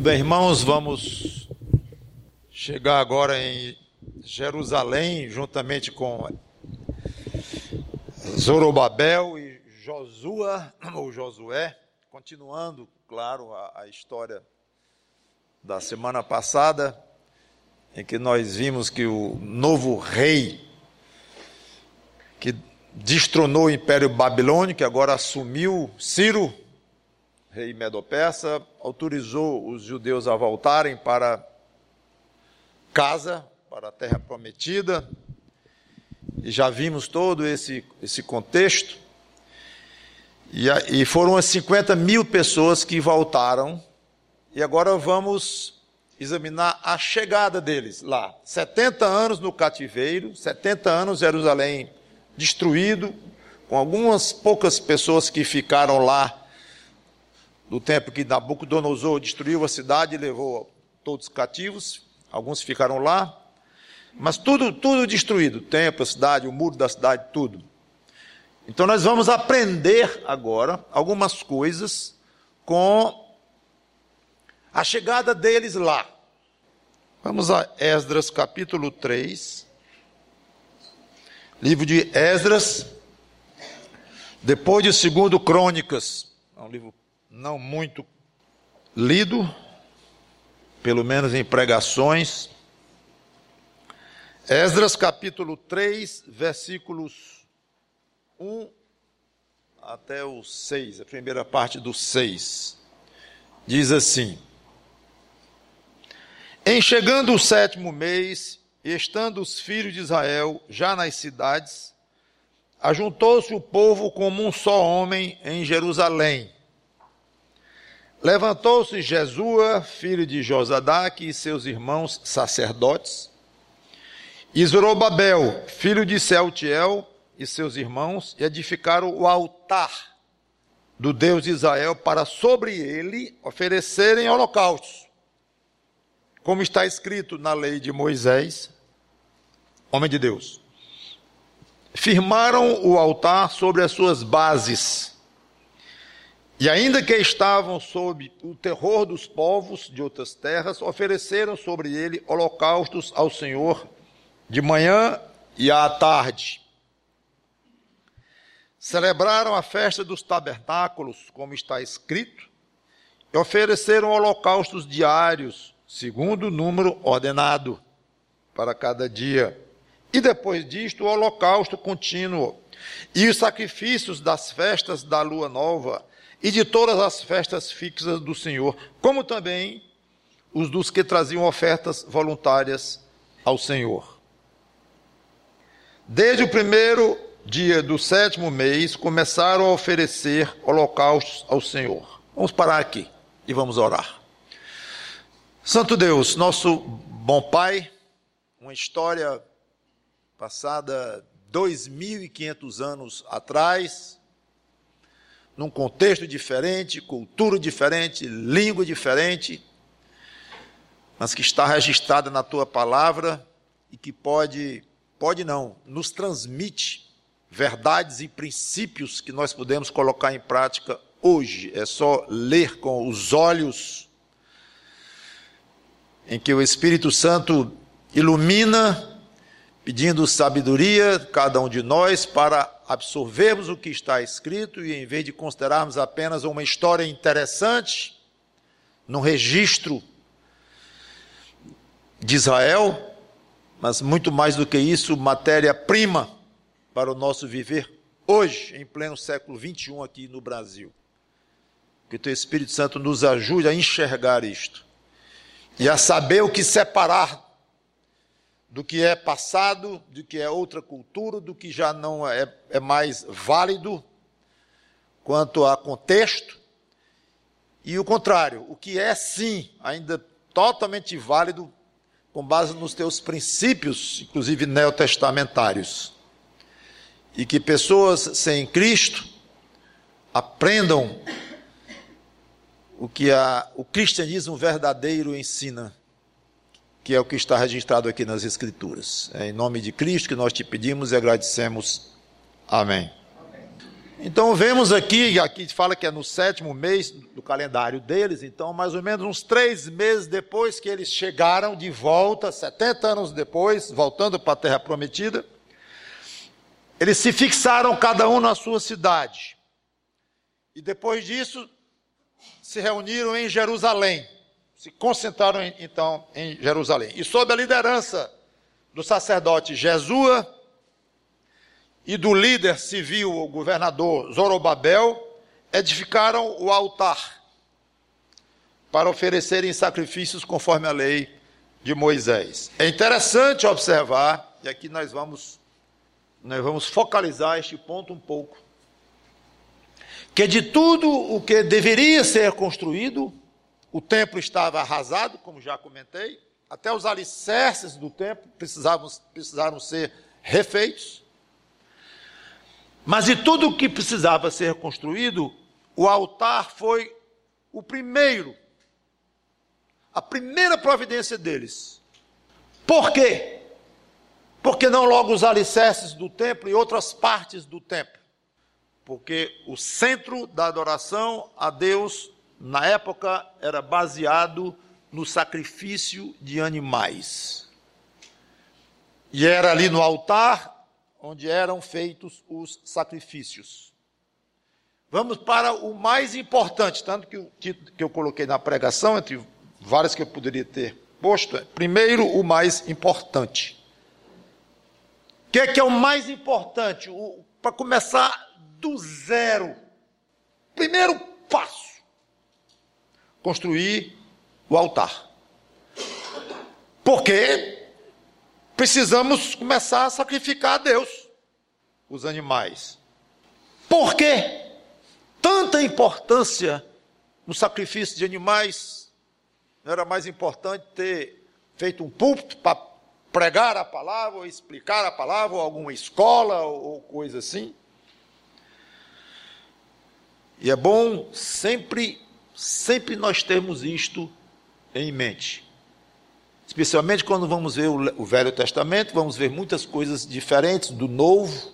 bem, irmãos, vamos chegar agora em Jerusalém, juntamente com Zorobabel e Josué, continuando, claro, a história da semana passada, em que nós vimos que o novo rei, que destronou o Império Babilônico, que agora assumiu, Ciro, rei Medo-Persa, autorizou os judeus a voltarem para casa, para a terra prometida, e já vimos todo esse contexto, e foram as 50 mil pessoas que voltaram, e agora vamos examinar a chegada deles lá. 70 anos no cativeiro, 70 anos Jerusalém destruído, com algumas poucas pessoas que ficaram lá, do tempo que Nabucodonosor destruiu a cidade e levou todos cativos, alguns ficaram lá, mas tudo destruído, o templo, a cidade, o muro da cidade, tudo. Então nós vamos aprender agora algumas coisas com a chegada deles lá. Vamos a Esdras capítulo 3, livro de Esdras, depois de 2 Crônicas, é um livro não muito lido, pelo menos em pregações. Esdras capítulo 3, versículos 1 até o 6, a primeira parte do 6, diz assim: Em chegando o 7º mês, e estando os filhos de Israel já nas cidades, ajuntou-se o povo como um só homem em Jerusalém. Levantou-se Jesua, filho de Josadaque, e seus irmãos sacerdotes, e Zorobabel, filho de Sealtiel, e seus irmãos, e edificaram o altar do Deus de Israel para sobre ele oferecerem holocaustos, como está escrito na lei de Moisés, homem de Deus. Firmaram o altar sobre as suas bases, e ainda que estavam sob o terror dos povos de outras terras, ofereceram sobre ele holocaustos ao Senhor de manhã e à tarde. Celebraram a festa dos tabernáculos, como está escrito, e ofereceram holocaustos diários, segundo o número ordenado para cada dia. E depois disto, o holocausto contínuo, e os sacrifícios das festas da lua nova, e de todas as festas fixas do Senhor, como também os dos que traziam ofertas voluntárias ao Senhor. Desde o primeiro dia do 7º mês, começaram a oferecer holocaustos ao Senhor. Vamos parar aqui e vamos orar. Santo Deus, nosso bom Pai, uma história passada 2.500 anos atrás, num contexto diferente, cultura diferente, língua diferente, mas que está registrada na Tua Palavra e que nos transmite verdades e princípios que nós podemos colocar em prática hoje. É só ler com os olhos em que o Espírito Santo ilumina, pedindo sabedoria a cada um de nós para absorvermos o que está escrito e, em vez de considerarmos apenas uma história interessante, num registro de Israel, mas muito mais do que isso, matéria-prima para o nosso viver hoje, em pleno século XXI aqui no Brasil. Que o Teu Espírito Santo nos ajude a enxergar isto e a saber o que separar do que é passado, do que é outra cultura, do que já não é mais válido quanto a contexto, e o contrário, o que é sim ainda totalmente válido com base nos teus princípios, inclusive neotestamentários, e que pessoas sem Cristo aprendam o que o cristianismo verdadeiro ensina, que é o que está registrado aqui nas Escrituras. É em nome de Cristo que nós te pedimos e agradecemos. Amém. Então vemos aqui fala que é no 7º mês do calendário deles, então mais ou menos uns 3 meses depois que eles chegaram de volta, 70 anos depois, voltando para a Terra Prometida, eles se fixaram cada um na sua cidade. E depois disso, se reuniram em Jerusalém, se concentraram então em Jerusalém. E sob a liderança do sacerdote Jesua e do líder civil, o governador Zorobabel, edificaram o altar para oferecerem sacrifícios conforme a lei de Moisés. É interessante observar, e aqui nós vamos focalizar este ponto um pouco, que de tudo o que deveria ser construído, o templo estava arrasado, como já comentei, até os alicerces do templo precisaram ser refeitos. Mas de tudo o que precisava ser construído, o altar foi a primeira providência deles. Por quê? Porque não logo os alicerces do templo e outras partes do templo? Porque o centro da adoração a Deus, na época, era baseado no sacrifício de animais. E era ali no altar onde eram feitos os sacrifícios. Vamos para o mais importante, tanto que o título que eu coloquei na pregação, entre vários que eu poderia ter posto, primeiro o mais importante. O que é o mais importante? Para começar do zero. Primeiro passo, construir o altar. Por quê? Precisamos começar a sacrificar a Deus os animais. Por quê? Tanta importância no sacrifício de animais. Não era mais importante ter feito um púlpito para pregar a palavra, ou explicar a palavra, ou alguma escola, ou coisa assim? E é bom sempre nós termos isto em mente. Especialmente quando vamos ver o Velho Testamento, vamos ver muitas coisas diferentes do Novo.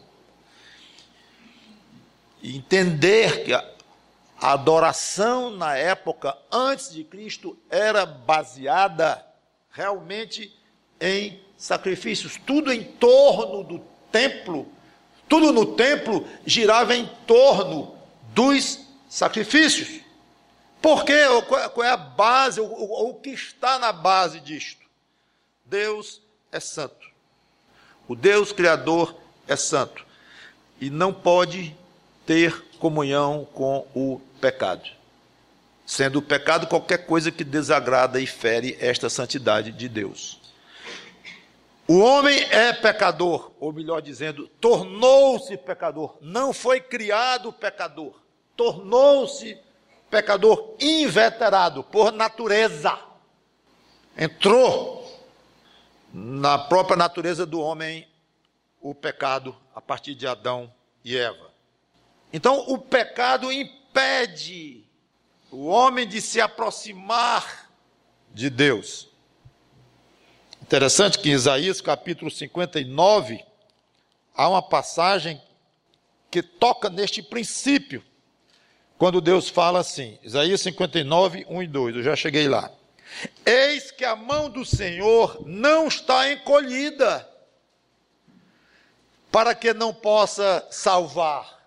E entender que a adoração na época antes de Cristo era baseada realmente em sacrifícios. Tudo em torno do templo, tudo no templo girava em torno dos sacrifícios. Por quê? Qual é a base, o que está na base disto? Deus é santo. O Deus Criador é santo. E não pode ter comunhão com o pecado. Sendo o pecado qualquer coisa que desagrada e fere esta santidade de Deus. O homem é pecador, ou melhor dizendo, tornou-se pecador. Não foi criado pecador. Tornou-se pecador inveterado, por natureza. Entrou na própria natureza do homem o pecado a partir de Adão e Eva. Então o pecado impede o homem de se aproximar de Deus. Interessante que em Isaías capítulo 59 há uma passagem que toca neste princípio. Quando Deus fala assim, Isaías 59, 1 e 2, eu já cheguei lá. Eis que a mão do Senhor não está encolhida, para que não possa salvar.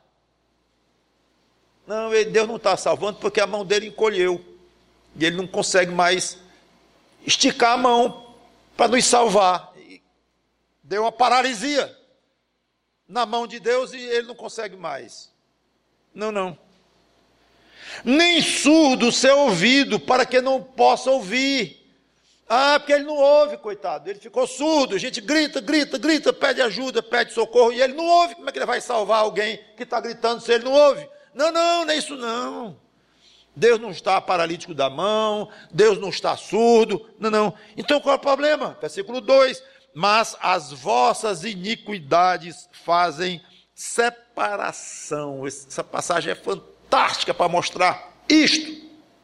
Não, Deus não está salvando porque a mão dele encolheu. E ele não consegue mais esticar a mão para nos salvar. E deu uma paralisia na mão de Deus e ele não consegue mais. Não. Nem surdo o seu ouvido, para que não possa ouvir. Porque ele não ouve, coitado. Ele ficou surdo. A gente grita, pede ajuda, pede socorro, e ele não ouve. Como é que ele vai salvar alguém que está gritando se ele não ouve? Não é isso não. Deus não está paralítico da mão, Deus não está surdo, não. Então qual é o problema? Versículo 2. Mas as vossas iniquidades fazem separação. Essa passagem é fantástica para mostrar isto.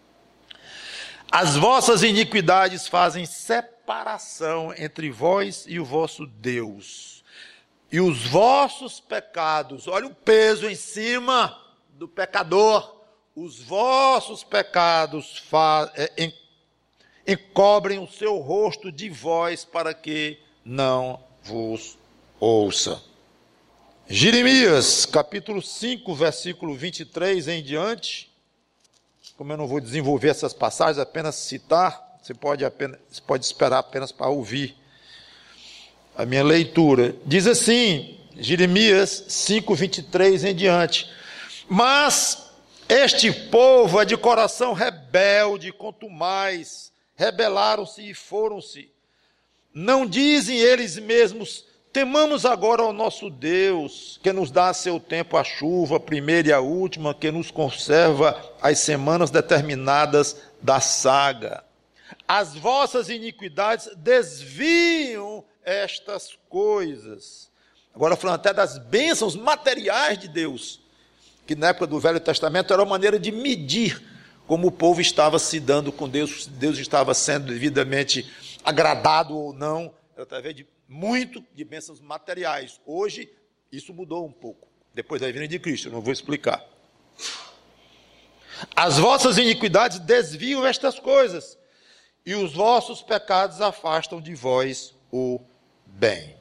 As vossas iniquidades fazem separação entre vós e o vosso Deus. e os vossos pecados, olha o peso em cima do pecador, os vossos pecados encobrem o seu rosto de vós para que não vos ouça. Jeremias, capítulo 5, versículo 23 em diante. Como eu não vou desenvolver essas passagens, apenas citar, você pode esperar apenas para ouvir a minha leitura. Diz assim, Jeremias 5, 23 em diante. Mas este povo é de coração rebelde, contumaz, rebelaram-se e foram-se. Não dizem eles mesmos: temamos agora ao nosso Deus, que nos dá a seu tempo a chuva, a primeira e a última, que nos conserva as semanas determinadas da saga. As vossas iniquidades desviam estas coisas. Agora falando até das bênçãos materiais de Deus, que na época do Velho Testamento era uma maneira de medir como o povo estava se dando com Deus, se Deus estava sendo devidamente agradado ou não, através de muito de bênçãos materiais. Hoje, isso mudou um pouco, depois da vinda de Cristo, eu não vou explicar. As vossas iniquidades desviam estas coisas, e os vossos pecados afastam de vós o bem.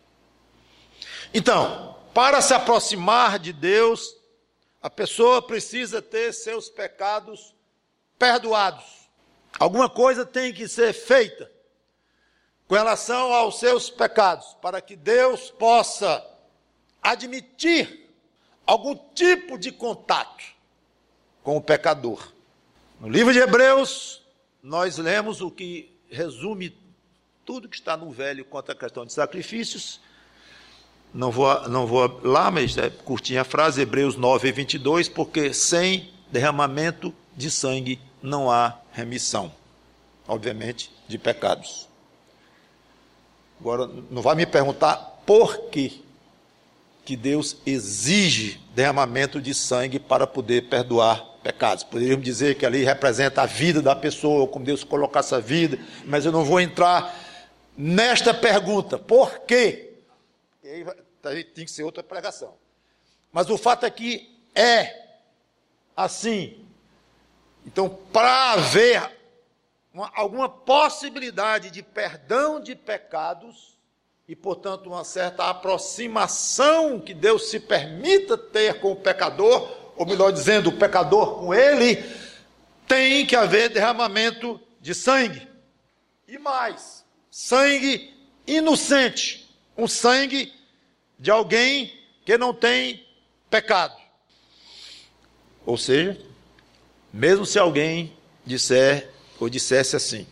Então, para se aproximar de Deus, a pessoa precisa ter seus pecados perdoados. Alguma coisa tem que ser feita com relação aos seus pecados, para que Deus possa admitir algum tipo de contato com o pecador. No livro de Hebreus, nós lemos o que resume tudo que está no Velho quanto à questão de sacrifícios. Não vou lá, mas é curtinha a frase, Hebreus 9, 22, porque sem derramamento de sangue não há remissão, obviamente, de pecados. Agora, não vai me perguntar por que Deus exige derramamento de sangue para poder perdoar pecados. Poderíamos dizer que ali representa a vida da pessoa, ou como Deus coloca essa vida, mas eu não vou entrar nesta pergunta. Por quê? Aí tem que ser outra pregação. Mas o fato é que é assim. Então, para haver alguma possibilidade de perdão de pecados e, portanto, uma certa aproximação que Deus se permita ter com o pecador, ou melhor dizendo, o pecador com ele, tem que haver derramamento de sangue. E mais, sangue inocente, um sangue de alguém que não tem pecado. Ou seja, mesmo se alguém dissesse assim: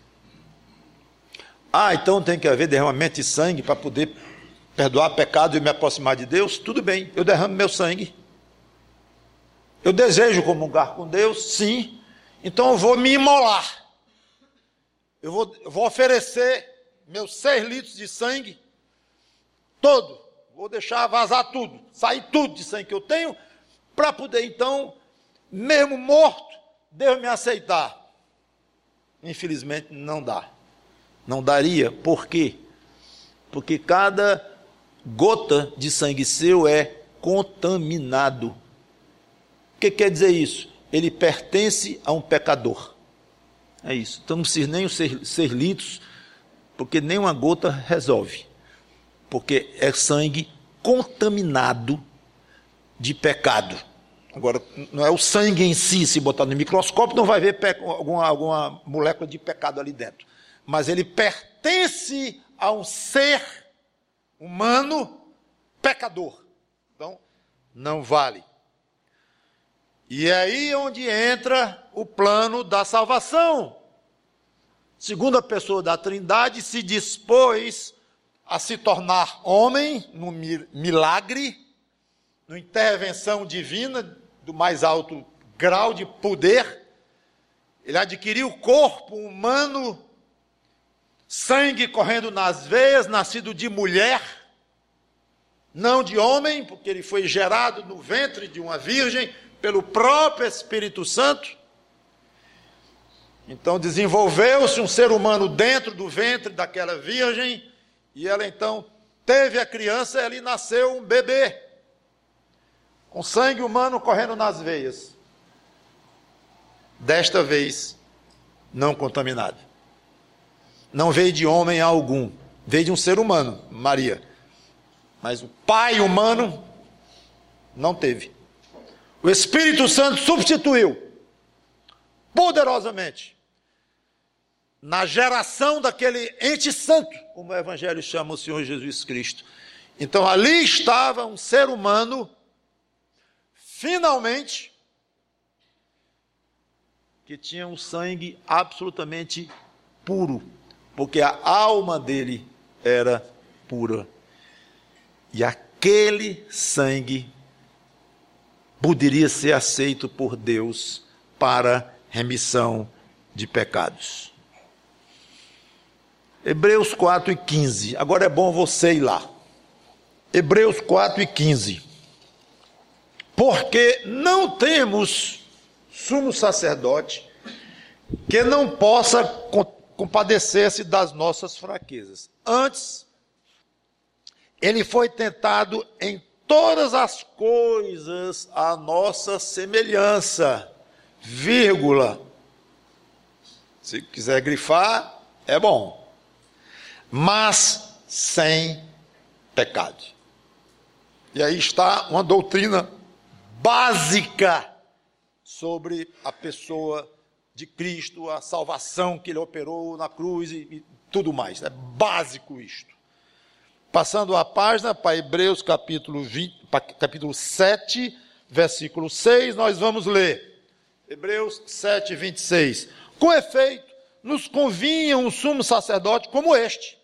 então tem que haver derramamento de sangue para poder perdoar pecado e me aproximar de Deus, tudo bem, eu derramo meu sangue. Eu desejo comungar com Deus, sim, então eu vou me imolar. Eu vou oferecer meus 6 litros de sangue, todo. Vou deixar vazar tudo, sair tudo de sangue que eu tenho, para poder então, mesmo morto, Deus me aceitar. Infelizmente não dá. Não daria, por quê? Porque cada gota de sangue seu é contaminado. O que quer dizer isso? Ele pertence a um pecador. É isso. Então não precisa nem os 6 litros, porque nem uma gota resolve. Porque é sangue contaminado de pecado. Agora, não é o sangue em si, se botar no microscópio, não vai ver alguma molécula de pecado ali dentro. Mas ele pertence a um ser humano pecador. Então, não vale. E é aí onde entra o plano da salvação. Segunda pessoa da Trindade se dispôs a se tornar homem no milagre, numa intervenção divina do mais alto grau de poder. Ele adquiriu o corpo humano, sangue correndo nas veias, nascido de mulher, não de homem, porque ele foi gerado no ventre de uma virgem pelo próprio Espírito Santo. Então desenvolveu-se um ser humano dentro do ventre daquela virgem, e ela então teve a criança, ali nasceu um bebê, com sangue humano correndo nas veias. Desta vez, não contaminado. Não veio de homem algum, veio de um ser humano, Maria. Mas o pai humano não teve. O Espírito Santo substituiu poderosamente na geração daquele ente santo, como o Evangelho chama o Senhor Jesus Cristo. Então ali estava um ser humano, finalmente, que tinha um sangue absolutamente puro, porque a alma dele era pura. E aquele sangue poderia ser aceito por Deus para remissão de pecados. Hebreus 4:15. Agora é bom você ir lá. Hebreus 4:15. Porque não temos sumo sacerdote que não possa compadecer-se das nossas fraquezas. Antes, ele foi tentado em todas as coisas à nossa semelhança, vírgula. Se quiser grifar, é bom. Mas sem pecado. E aí está uma doutrina básica sobre a pessoa de Cristo, a salvação que ele operou na cruz e tudo mais. É básico isto. Passando a página para Hebreus capítulo 7, versículo 6, nós vamos ler. Hebreus 7, 26. Com efeito, nos convinha um sumo sacerdote como este.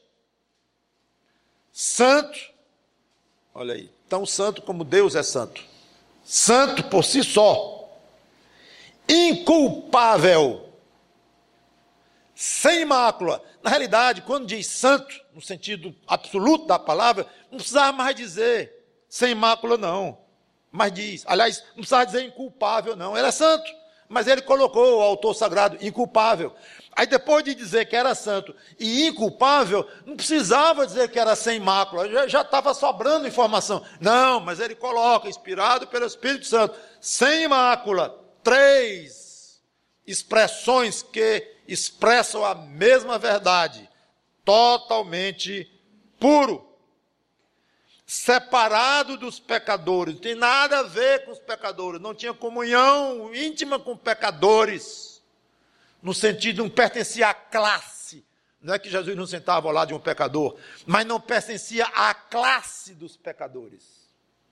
Santo, olha aí, tão santo como Deus é santo. Santo por si só. Inculpável. Sem mácula. Na realidade, quando diz santo, no sentido absoluto da palavra, não precisava mais dizer sem mácula, não. Mas diz, aliás, não precisava dizer inculpável, não. Ele é santo, mas ele colocou o autor sagrado inculpável. Aí depois de dizer que era santo e inculpável, não precisava dizer que era sem mácula, já estava sobrando informação. Não, mas ele coloca, inspirado pelo Espírito Santo, sem mácula, 3 expressões que expressam a mesma verdade, totalmente puro, separado dos pecadores, não tem nada a ver com os pecadores, não tinha comunhão íntima com pecadores, no sentido de não pertencia à classe, não é que Jesus não sentava ao lado de um pecador, mas não pertencia à classe dos pecadores.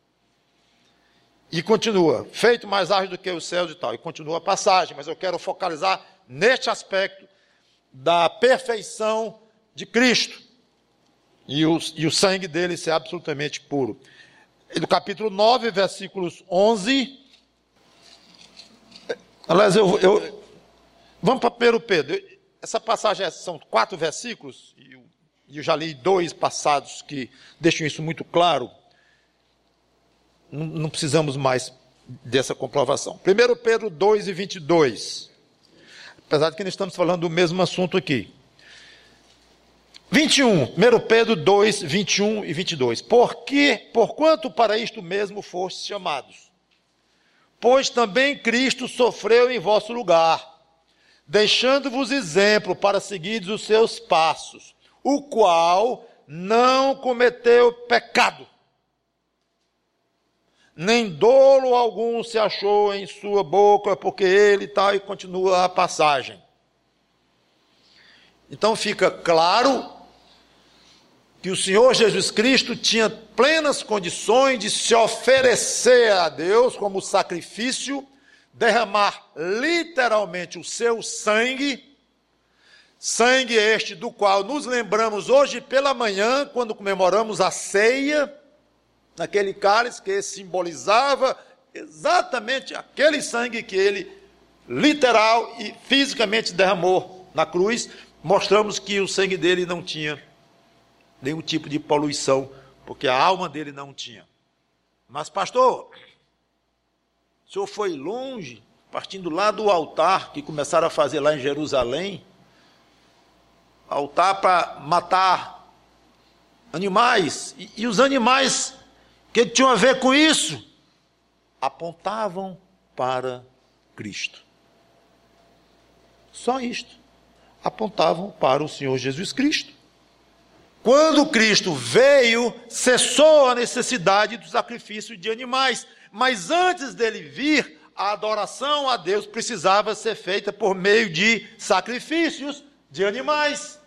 E continua, feito mais ágil do que os céus e tal, e continua a passagem, mas eu quero focalizar neste aspecto da perfeição de Cristo, e o sangue dele ser absolutamente puro. E do capítulo 9, versículos 11, aliás, vamos para 1 Pedro, essa passagem são 4 versículos, e eu já li 2 passados que deixam isso muito claro, não precisamos mais dessa comprovação. 1 Pedro 2 e 22, apesar de que nós estamos falando do mesmo assunto aqui. 21, 1 Pedro 2, 21 e 22. Porquanto para isto mesmo fostes chamados, pois também Cristo sofreu em vosso lugar, deixando-vos exemplo para seguirdes os seus passos, o qual não cometeu pecado, nem dolo algum se achou em sua boca, porque ele tal, e continua a passagem. Então fica claro que o Senhor Jesus Cristo tinha plenas condições de se oferecer a Deus como sacrifício, derramar literalmente o seu sangue, sangue este do qual nos lembramos hoje pela manhã, quando comemoramos a ceia, naquele cálice que simbolizava exatamente aquele sangue que ele literal e fisicamente derramou na cruz. Mostramos que o sangue dele não tinha nenhum tipo de poluição, porque a alma dele não tinha. Mas, pastor, o senhor foi longe, partindo lá do altar que começaram a fazer lá em Jerusalém, altar para matar animais, e os animais que tinham a ver com isso, apontavam para Cristo. Só isto. Apontavam para o Senhor Jesus Cristo. Quando Cristo veio, cessou a necessidade do sacrifício de animais. Mas antes dele vir, a adoração a Deus precisava ser feita por meio de sacrifícios de animais.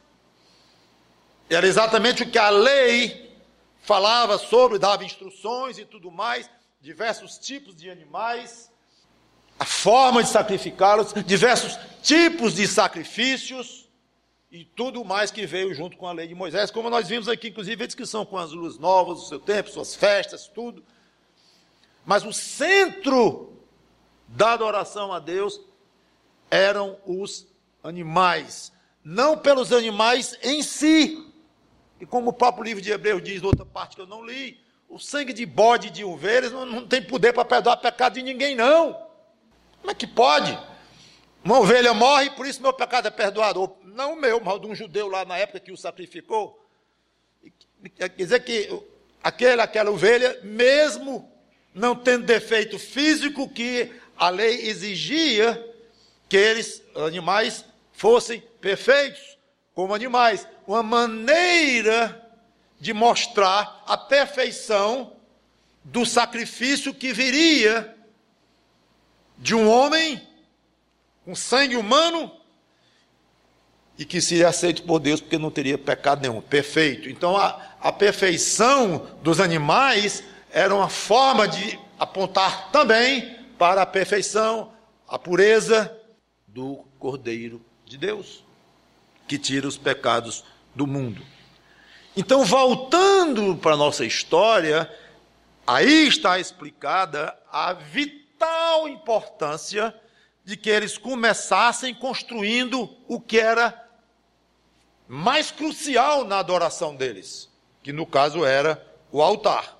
Era exatamente o que a lei falava sobre, dava instruções e tudo mais, diversos tipos de animais, a forma de sacrificá-los, diversos tipos de sacrifícios e tudo mais que veio junto com a lei de Moisés, como nós vimos aqui, inclusive a descrição com as luas novas do seu tempo, suas festas, tudo. Mas o centro da adoração a Deus eram os animais, não pelos animais em si. E como o próprio livro de Hebreus diz, outra parte que eu não li, o sangue de bode e de ovelhas não tem poder para perdoar pecado de ninguém, não. Como é que pode? Uma ovelha morre, por isso meu pecado é perdoado. Não o meu, mas de um judeu lá na época que o sacrificou. Quer dizer que aquela ovelha, mesmo não tendo defeito físico que a lei exigia que eles, animais, fossem perfeitos como animais. Uma maneira de mostrar a perfeição do sacrifício que viria de um homem com sangue humano e que seria aceito por Deus porque não teria pecado nenhum, perfeito. Então a perfeição dos animais era uma forma de apontar também para a perfeição, a pureza do Cordeiro de Deus, que tira os pecados do mundo. Então, voltando para a nossa história, aí está explicada a vital importância de que eles começassem construindo o que era mais crucial na adoração deles, que no caso era o altar.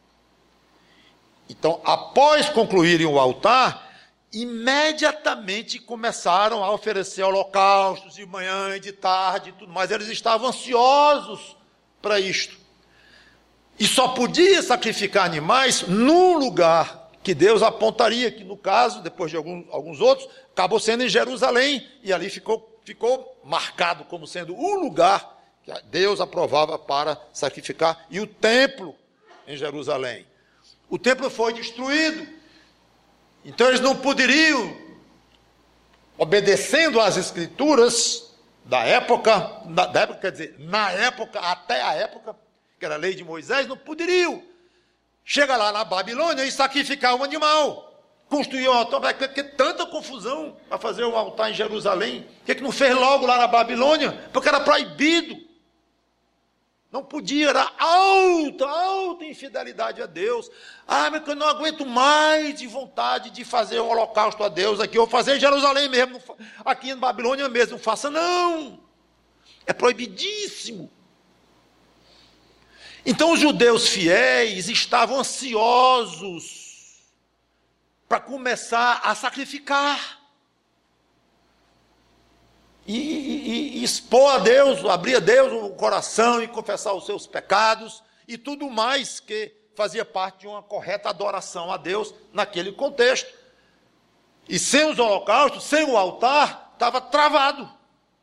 Então, após concluírem o altar, imediatamente começaram a oferecer holocaustos de manhã e de tarde e tudo mais. Eles estavam ansiosos para isto. E só podia sacrificar animais num lugar que Deus apontaria, que no caso, depois de alguns outros, acabou sendo em Jerusalém, e ali ficou marcado como sendo o lugar que Deus aprovava para sacrificar, e o templo em Jerusalém. O templo foi destruído, então eles não poderiam, obedecendo às escrituras da época, quer dizer, na época, até a época, que era a lei de Moisés, não poderiam chegar lá na Babilônia e sacrificar um animal, construir um altar. Porque tanta confusão para fazer um altar em Jerusalém, por que não fez logo lá na Babilônia? Porque era proibido. Não podia, era alta infidelidade a Deus. Mas eu não aguento mais de vontade de fazer um holocausto a Deus aqui. Eu vou fazer em Jerusalém mesmo, aqui na Babilônia mesmo. Não faça, não. É proibidíssimo. Então os judeus fiéis estavam ansiosos para começar a sacrificar. E expor a Deus, abrir a Deus o coração e confessar os seus pecados e tudo mais que fazia parte de uma correta adoração a Deus naquele contexto. E sem os holocaustos, sem o altar, estava travado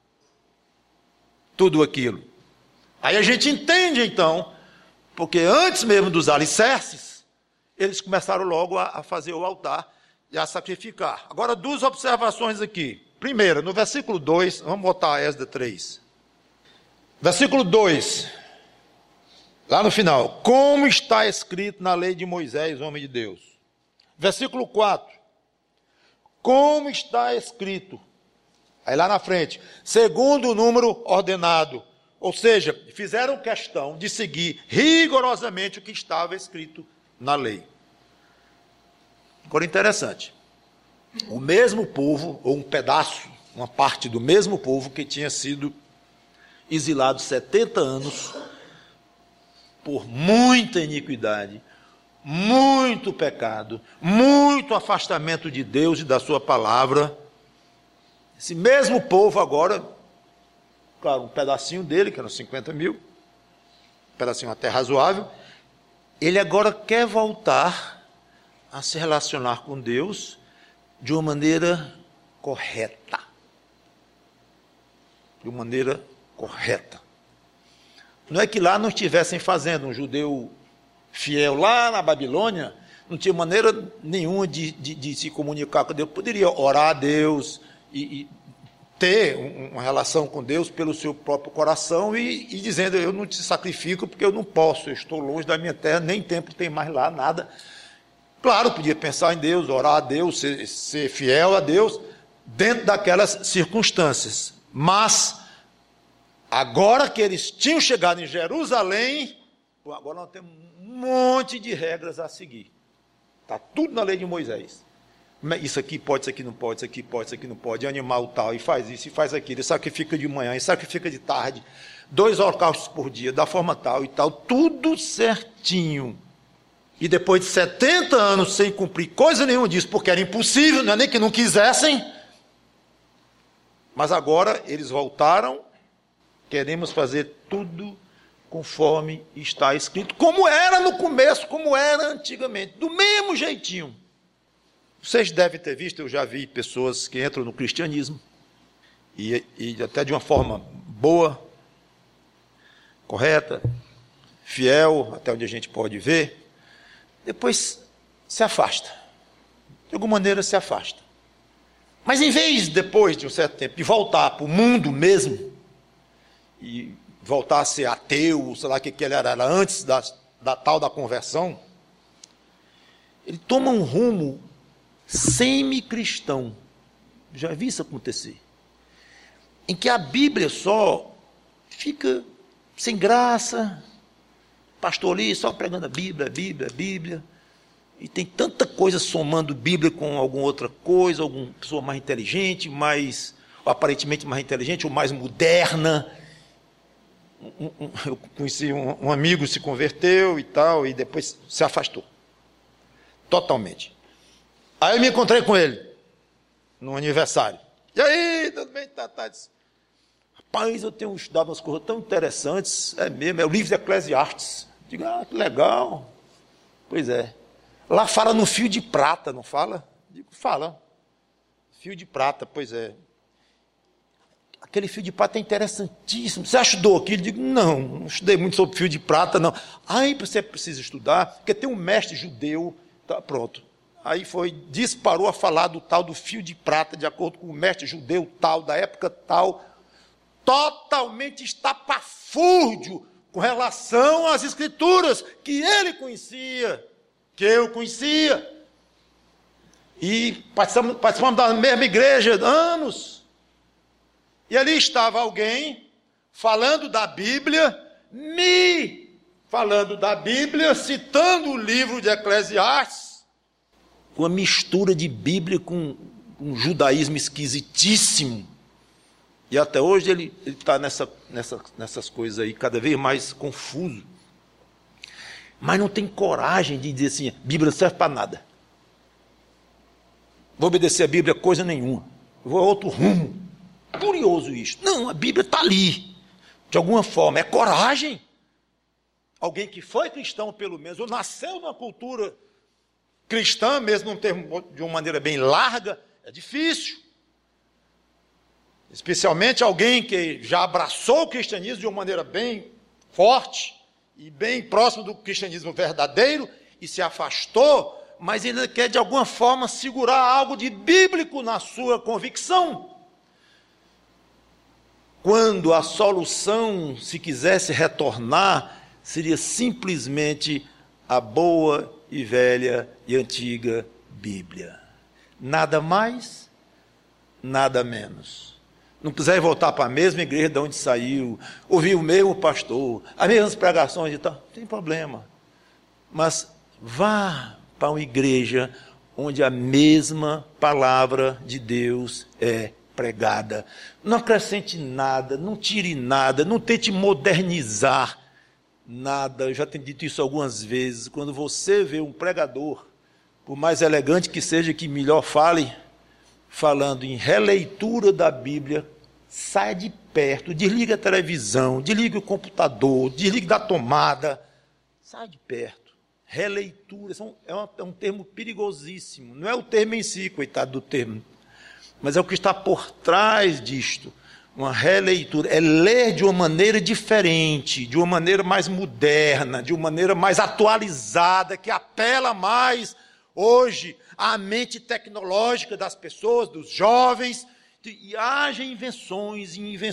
tudo aquilo. Aí a gente entende então, porque antes mesmo dos alicerces, eles começaram logo a fazer o altar e a sacrificar. Agora, duas observações aqui. Primeiro, no versículo 2, vamos botar Esdras 3. Versículo 2, lá no final. Como está escrito na lei de Moisés, homem de Deus. Versículo 4. Como está escrito. Aí lá na frente. Segundo o número ordenado. Ou seja, fizeram questão de seguir rigorosamente o que estava escrito na lei. Agora, interessante. O mesmo povo, ou um pedaço, uma parte do mesmo povo que tinha sido exilado 70 anos por muita iniquidade, muito pecado, muito afastamento de Deus e da sua palavra. Esse mesmo povo agora, claro, um pedacinho dele, que eram 50 mil, pedacinho até razoável, ele agora quer voltar a se relacionar com Deus de uma maneira correta. De uma maneira correta. Não é que lá não estivessem fazendo, um judeu fiel lá na Babilônia não tinha maneira nenhuma de se comunicar com Deus. Poderia orar a Deus e ter uma relação com Deus pelo seu próprio coração e dizendo, eu não te sacrifico porque eu não posso, eu estou longe da minha terra, nem templo tem mais lá, nada. Claro, podia pensar em Deus, orar a Deus, ser fiel a Deus, dentro daquelas circunstâncias. Mas, agora que eles tinham chegado em Jerusalém, agora nós temos um monte de regras a seguir. Está tudo na lei de Moisés. Isso aqui pode, isso aqui não pode, isso aqui pode, isso aqui não pode, animal tal, e faz isso, e faz aquilo, e sacrifica de manhã, e sacrifica de tarde, 2 holocaustos por dia, da forma tal e tal, tudo certinho. E depois de 70 anos sem cumprir coisa nenhuma disso, porque era impossível, não é nem que não quisessem, mas agora eles voltaram, queremos fazer tudo conforme está escrito, como era no começo, como era antigamente, do mesmo jeitinho. Vocês devem ter visto, eu já vi pessoas que entram no cristianismo, e até de uma forma boa, correta, fiel, até onde a gente pode ver, depois se afasta. De alguma maneira se afasta. Mas em vez, depois de um certo tempo, de voltar para o mundo mesmo, e voltar a ser ateu, sei lá o que ele era antes da tal da conversão, ele toma um rumo semi-cristão. Já vi isso acontecer. Em que a Bíblia só fica sem graça, pastor ali só pregando a Bíblia, e tem tanta coisa somando Bíblia com alguma outra coisa, alguma pessoa mais inteligente, ou aparentemente mais inteligente, ou mais moderna. Eu conheci um amigo, se converteu e tal, e depois se afastou. Totalmente. Aí eu me encontrei com ele, no aniversário. E aí, tudo bem? Tá. Disse, rapaz, eu tenho estudado umas coisas tão interessantes, é mesmo, é o livro de Eclesiastes. Digo, que legal. Pois é. Lá fala no fio de prata, não fala? Digo, fala. Fio de prata, pois é. Aquele fio de prata é interessantíssimo. Você estudou aquilo? Digo, não estudei muito sobre fio de prata, não. Aí você precisa estudar, porque tem um mestre judeu, tá, pronto. Aí disparou a falar do tal do fio de prata, de acordo com o mestre judeu tal, da época tal, totalmente estapafúrdio com relação às escrituras que ele conhecia, que eu conhecia. E participamos da mesma igreja há anos. E ali estava alguém falando da Bíblia, citando o livro de Eclesiastes, uma mistura de Bíblia com um judaísmo esquisitíssimo. E até hoje ele está nessas coisas aí, cada vez mais confuso. Mas não tem coragem de dizer assim, a Bíblia não serve para nada. Vou obedecer a Bíblia coisa nenhuma. Vou a outro rumo. Curioso isso. Não, a Bíblia está ali. De alguma forma, é coragem. Alguém que foi cristão, pelo menos, ou nasceu numa cultura cristã, mesmo de uma maneira bem larga, é difícil. Especialmente alguém que já abraçou o cristianismo de uma maneira bem forte e bem próximo do cristianismo verdadeiro e se afastou, mas ele quer de alguma forma segurar algo de bíblico na sua convicção. Quando a solução, se quisesse retornar, seria simplesmente a boa e velha e antiga Bíblia. Nada mais, nada menos. Não quiser voltar para a mesma igreja de onde saiu, ouvir o mesmo pastor, as mesmas pregações e tal, não tem problema. Mas vá para uma igreja onde a mesma palavra de Deus é pregada. Não acrescente nada, não tire nada, não tente modernizar nada. Eu já tenho dito isso algumas vezes. Quando você vê um pregador, por mais elegante que seja, que melhor fale, falando em releitura da Bíblia, sai de perto, desligue a televisão, desligue o computador, desligue da tomada. Sai de perto. Releitura, é um termo perigosíssimo. Não é o termo em si, coitado do termo, mas é o que está por trás disto. Uma releitura, é ler de uma maneira diferente, de uma maneira mais moderna, de uma maneira mais atualizada, que apela mais hoje à mente tecnológica das pessoas, dos jovens, e haja invenções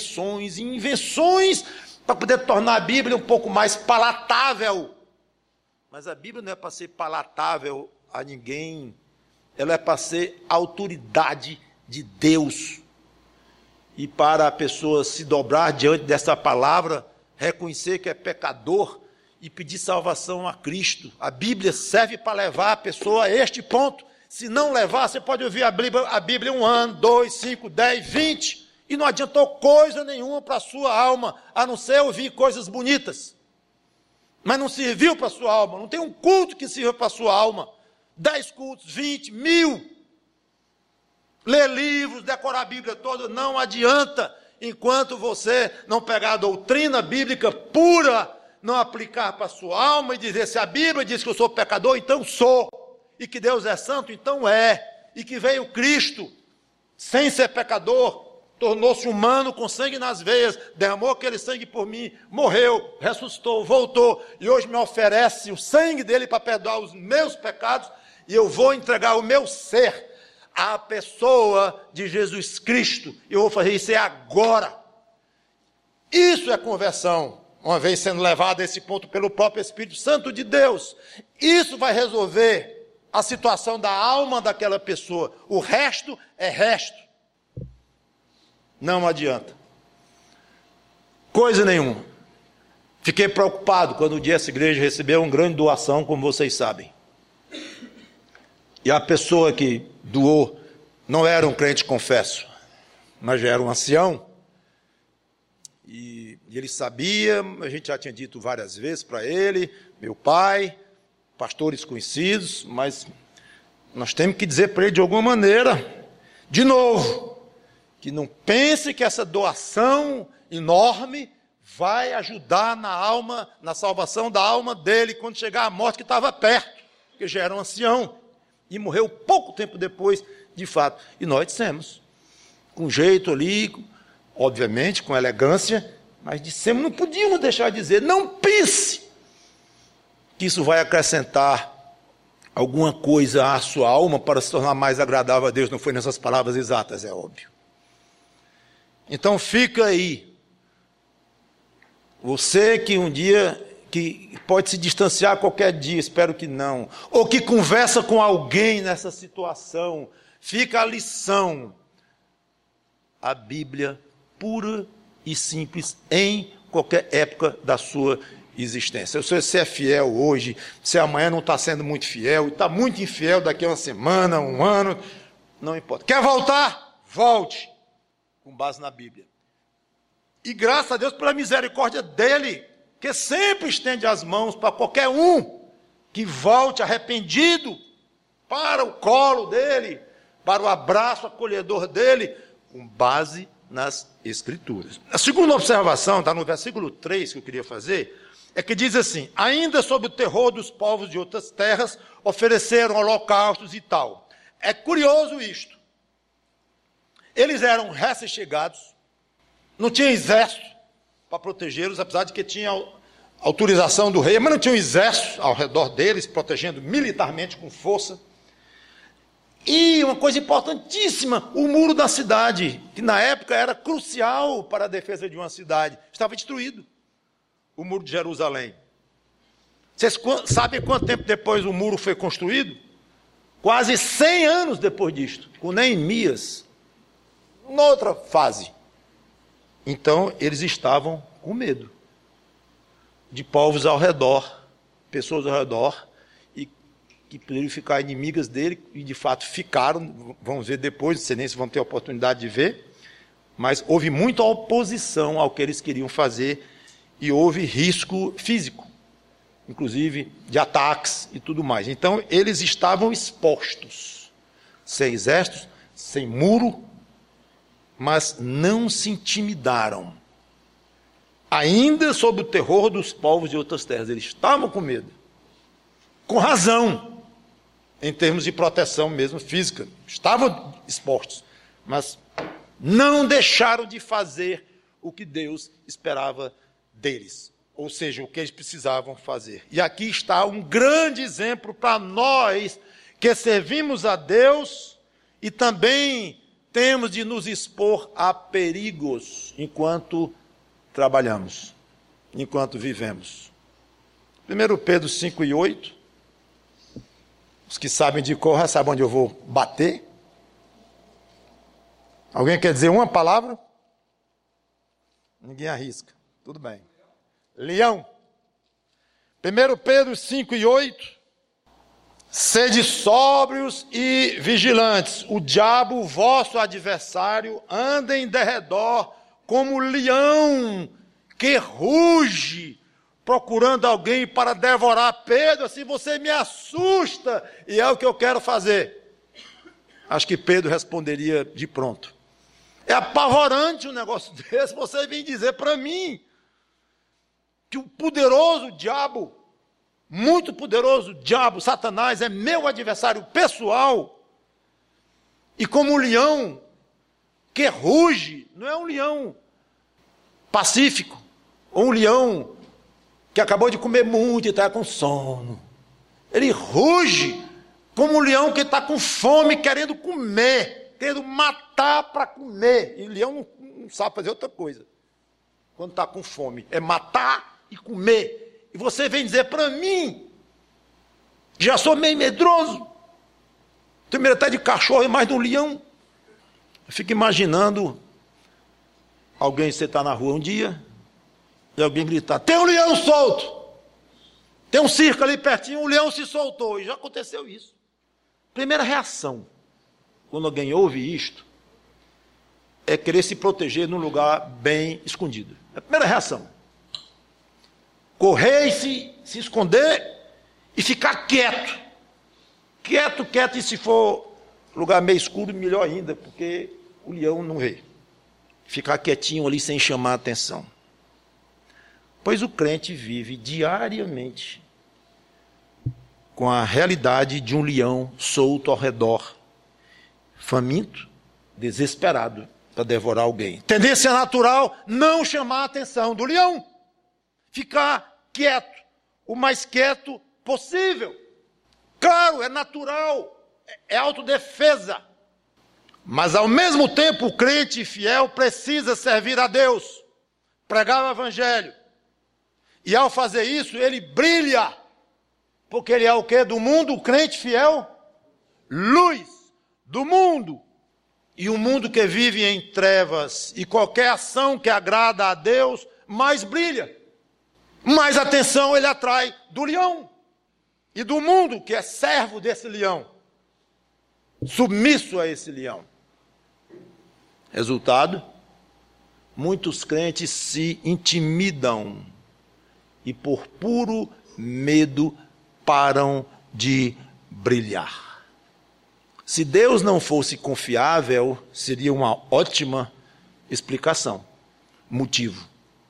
para poder tornar a Bíblia um pouco mais palatável. Mas a Bíblia não é para ser palatável a ninguém, ela é para ser autoridade de Deus. E para a pessoa se dobrar diante dessa palavra, reconhecer que é pecador e pedir salvação a Cristo. A Bíblia serve para levar a pessoa a este ponto. Se não levar, você pode ouvir a Bíblia 1 ano, 2, 5, 10, 20, e não adiantou coisa nenhuma para a sua alma, a não ser ouvir coisas bonitas. Mas não serviu para a sua alma, não tem um culto que sirva para a sua alma. 10 cultos, 20, 1000. Ler livros, decorar a Bíblia toda, não adianta, enquanto você não pegar a doutrina bíblica pura, não aplicar para a sua alma e dizer, se a Bíblia diz que eu sou pecador, então sou, e que Deus é santo, então é, e que veio Cristo, sem ser pecador, tornou-se humano com sangue nas veias, derramou aquele sangue por mim, morreu, ressuscitou, voltou, e hoje me oferece o sangue dele para perdoar os meus pecados, e eu vou entregar o meu ser à pessoa de Jesus Cristo. Eu vou fazer isso agora. Isso é conversão, uma vez sendo levado a esse ponto pelo próprio Espírito Santo de Deus. Isso vai resolver a situação da alma daquela pessoa. O resto é resto. Não adianta. Coisa nenhuma. Fiquei preocupado quando um dia essa igreja recebeu uma grande doação, como vocês sabem. E a pessoa que doou não era um crente, confesso, mas já era um ancião. E ele sabia, a gente já tinha dito várias vezes para ele, meu pai, pastores conhecidos, mas nós temos que dizer para ele de alguma maneira, de novo, que não pense que essa doação enorme vai ajudar na alma, na salvação da alma dele, quando chegar a morte que estava perto, porque já era um ancião. E morreu pouco tempo depois, de fato. E nós dissemos, com jeito ali, obviamente, com elegância, mas dissemos, não podíamos deixar de dizer, não pense que isso vai acrescentar alguma coisa à sua alma para se tornar mais agradável a Deus. Não foi nessas palavras exatas, é óbvio. Então fica aí. Você que um dia, que pode se distanciar qualquer dia, espero que não, ou que conversa com alguém nessa situação, fica a lição. A Bíblia pura e simples em qualquer época da sua existência. Se você é fiel hoje, se amanhã não está sendo muito fiel, e está muito infiel daqui a uma semana, um ano, não importa. Quer voltar? Volte, com base na Bíblia. E graças a Deus pela misericórdia dele, que sempre estende as mãos para qualquer um que volte arrependido para o colo dele, para o abraço acolhedor dele, com base nas Escrituras. A segunda observação, está no versículo 3 que eu queria fazer, é que diz assim, ainda sob o terror dos povos de outras terras, ofereceram holocaustos e tal. É curioso isto. Eles eram recém-chegados, não tinha exército para protegê-los, apesar de que tinha autorização do rei, mas não tinha um exército ao redor deles, protegendo militarmente com força. E uma coisa importantíssima, o muro da cidade, que na época era crucial para a defesa de uma cidade, estava destruído. O muro de Jerusalém. Vocês sabem quanto tempo depois o muro foi construído? Quase 100 anos depois disto, com Neemias, noutra fase. Então, eles estavam com medo de povos ao redor, pessoas ao redor, e que poderiam ficar inimigas dele, e de fato ficaram, vamos ver depois, não sei nem se vão ter a oportunidade de ver, mas houve muita oposição ao que eles queriam fazer, e houve risco físico, inclusive de ataques e tudo mais. Então, eles estavam expostos, sem exércitos, sem muro, mas não se intimidaram, ainda sob o terror dos povos de outras terras. Eles estavam com medo, com razão, em termos de proteção mesmo física. Estavam expostos, mas não deixaram de fazer o que Deus esperava deles, ou seja, o que eles precisavam fazer. E aqui está um grande exemplo para nós que servimos a Deus e também temos de nos expor a perigos enquanto trabalhamos, enquanto vivemos. 1 Pedro 5:8. Os que sabem de cor já sabem onde eu vou bater. Alguém quer dizer uma palavra? Ninguém arrisca. Tudo bem. Leão. 1 Pedro 5:8. Sede sóbrios e vigilantes. O diabo, vosso adversário, anda em derredor como leão que ruge, procurando alguém para devorar. Pedro, assim você me assusta, e é o que eu quero fazer. Acho que Pedro responderia de pronto. É apavorante um negócio desse, você vem dizer para mim que o poderoso diabo, muito poderoso diabo, Satanás, é meu adversário pessoal, e como um leão que ruge, não é um leão pacífico, ou um leão que acabou de comer muito e está com sono. Ele ruge como um leão que está com fome, querendo comer, querendo matar para comer. E o leão não sabe fazer outra coisa quando está com fome, é matar e comer. E você vem dizer para mim, que já sou meio medroso, tenho medo até de cachorro e mais de um leão. Eu fico imaginando alguém, você está na rua um dia, e alguém gritar, tem um leão solto, tem um circo ali pertinho, um leão se soltou, e já aconteceu isso. Primeira reação, quando alguém ouve isto, é querer se proteger num lugar bem escondido. É a primeira reação. Correr e se esconder e ficar quieto. Quieto, e se for lugar meio escuro, melhor ainda, porque o leão não vê. Ficar quietinho ali sem chamar a atenção. Pois o crente vive diariamente com a realidade de um leão solto ao redor, faminto, desesperado para devorar alguém. Tendência natural, não chamar a atenção do leão. Ficar quieto, o mais quieto possível. Claro, é natural, é autodefesa. Mas ao mesmo tempo o crente fiel precisa servir a Deus, pregar o evangelho. E ao fazer isso, ele brilha. Porque ele é o quê do mundo? O crente fiel? Luz do mundo. E um mundo que vive em trevas, e qualquer ação que agrada a Deus, mais brilha. Mais atenção ele atrai do leão. E do mundo que é servo desse leão. Submisso a esse leão. Resultado? Muitos crentes se intimidam. E por puro medo param de brilhar. Se Deus não fosse confiável, seria uma ótima explicação. Motivo.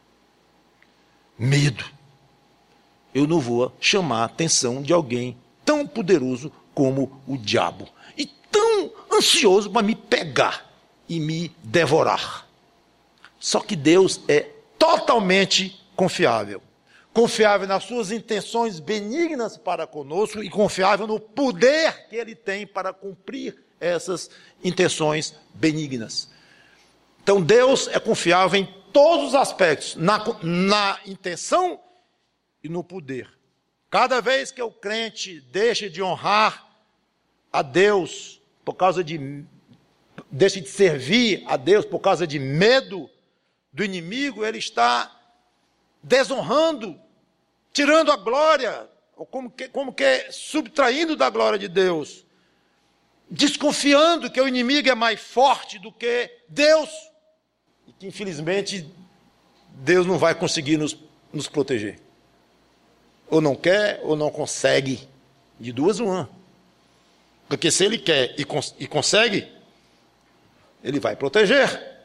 Medo. Eu não vou chamar a atenção de alguém tão poderoso como o diabo. E tão ansioso para me pegar e me devorar. Só que Deus é totalmente confiável. Confiável nas suas intenções benignas para conosco e confiável no poder que Ele tem para cumprir essas intenções benignas. Então Deus é confiável em todos os aspectos, na intenção e no poder. Cada vez que o crente deixa de honrar a Deus, deixa de servir a Deus por causa de medo do inimigo, ele está desonrando, tirando a glória, ou como que subtraindo da glória de Deus, desconfiando que o inimigo é mais forte do que Deus, e que infelizmente Deus não vai conseguir nos proteger. Ou não quer, ou não consegue, de duas uma. Porque se ele quer e consegue, ele vai proteger.